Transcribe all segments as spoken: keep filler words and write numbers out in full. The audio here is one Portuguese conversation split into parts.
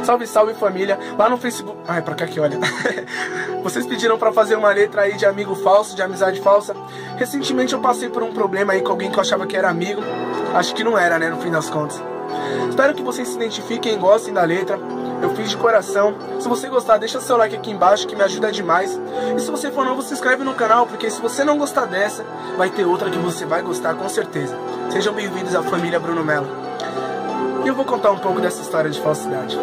Salve, salve família, lá no Facebook... Ai, pra cá que olha. Vocês pediram pra fazer uma letra aí de amigo falso, de amizade falsa. Recentemente eu passei por um problema aí com alguém que eu achava que era amigo. Acho que não era, né, no fim das contas. Espero que vocês se identifiquem e gostem da letra. Eu fiz de coração. Se você gostar, deixa seu like aqui embaixo que me ajuda demais. E se você for novo, se inscreve no canal, porque se você não gostar dessa, vai ter outra que você vai gostar com certeza. Sejam bem-vindos à família Bruno Mello. E eu vou contar um pouco dessa história de falsidade.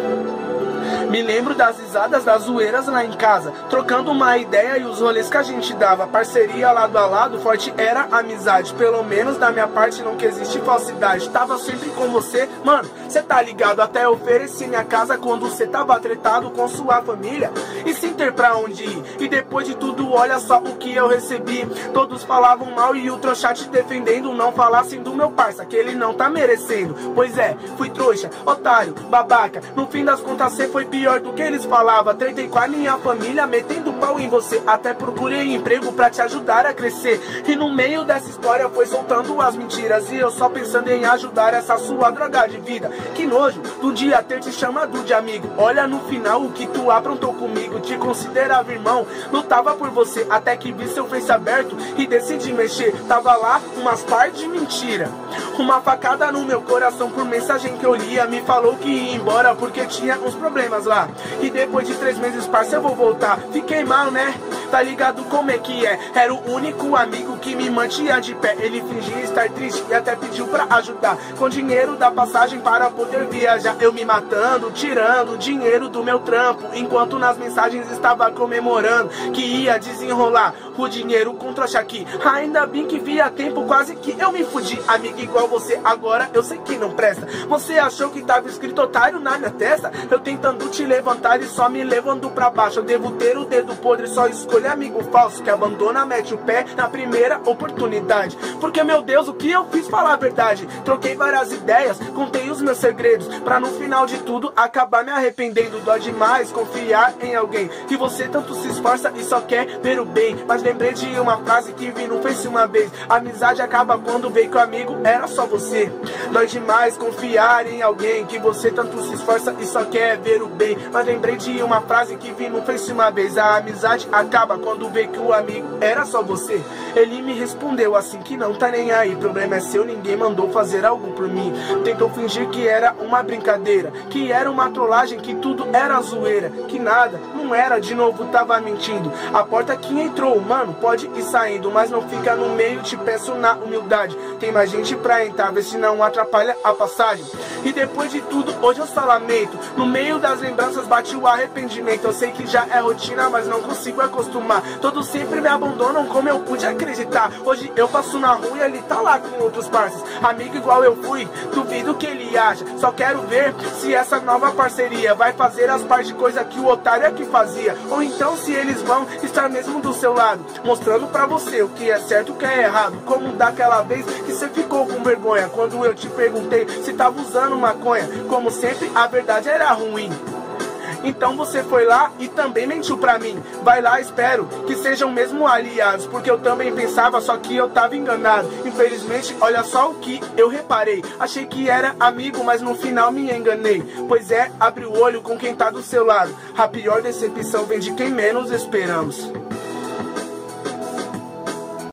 Me lembro das risadas, das zoeiras lá em casa, trocando uma ideia e os rolês que a gente dava. Parceria lado a lado, forte era a amizade. Pelo menos da minha parte não que existe falsidade. Tava sempre com você, mano, cê tá ligado. Até ofereci minha casa quando cê tava tretado com sua família e sem ter pra onde ir. E depois de tudo, olha só o que eu recebi. Todos falavam mal e o trouxa te defendendo. Não falassem do meu parça, que ele não tá merecendo. Pois é, fui trouxa, otário, babaca. No fim das contas cê foi pior do que eles falavam. Tretei com a minha família, metendo pau em você. Até procurei emprego pra te ajudar a crescer. E no meio dessa história foi soltando as mentiras. E eu só pensando em ajudar essa sua droga de vida. Que nojo, do dia ter te chamado de amigo. Olha no final o que tu aprontou comigo. Te considerava irmão, lutava por você. Até que vi seu face aberto e decidi mexer. Tava lá umas par de mentira. Uma facada no meu coração por mensagem que eu lia. Me falou que ia embora porque tinha uns problemas lá. E depois de três meses, parça, eu vou voltar. Fiquei mal, né? Tá ligado como é que é? Era o único amigo que me mantinha de pé. Ele fingia estar triste e até pediu pra ajudar com dinheiro da passagem para poder viajar. Eu me matando, tirando dinheiro do meu trampo, enquanto nas mensagens estava comemorando que ia desenrolar o dinheiro com trouxa aqui. Ainda bem que via tempo, quase que eu me fudi. Amiga igual você, agora eu sei que não presta. Você achou que tava escrito otário na minha testa? Eu tentando te levantar e só me levando pra baixo. Eu devo ter o dedo podre, só escolher amigo falso que abandona, mete o pé na primeira oportunidade. Porque meu Deus, o que eu fiz? Falar a verdade. Troquei várias ideias, contei os meus segredos, pra no final de tudo acabar me arrependendo. Dói demais confiar em alguém que você tanto se esforça e só quer ver o bem. Mas lembrei de uma frase que vi no Face uma vez: a amizade acaba quando vê que o amigo era só você. Dói demais confiar em alguém que você tanto se esforça e só quer ver o bem. Mas lembrei de uma frase que vi no Face uma vez: a amizade acaba quando vê que o amigo era só você. Ele me respondeu assim que não tá nem aí, problema é seu, ninguém mandou fazer algo por mim. Tentou fingir que era uma brincadeira, que era uma trollagem, que tudo era zoeira, que nada, não era, de novo tava mentindo. A porta que entrou, mano, pode ir saindo, mas não fica no meio, te peço na humildade. Tem mais gente pra entrar, vê se não atrapalha a passagem. E depois de tudo, hoje eu só lamento. No meio das lembranças bate o arrependimento. Eu sei que já é rotina, mas não consigo acostumar. Todos sempre me abandonam, como eu pude acreditar. Hoje eu passo na rua e ele tá lá com outros parceiros. Amigo igual eu fui, duvido que ele acha. Só quero ver se essa nova parceria vai fazer as partes de coisa que o otário é que fazia. Ou então se eles vão estar mesmo do seu lado, mostrando pra você o que é certo e o que é errado. Como daquela vez que você ficou com vergonha quando eu te perguntei se tava usando maconha. Como sempre, a verdade era ruim. Então você foi lá e também mentiu pra mim. Vai lá, espero que sejam mesmo aliados, porque eu também pensava, só que eu tava enganado. Infelizmente, olha só o que eu reparei. Achei que era amigo, mas no final me enganei. Pois é, abre o olho com quem tá do seu lado. A pior decepção vem de quem menos esperamos.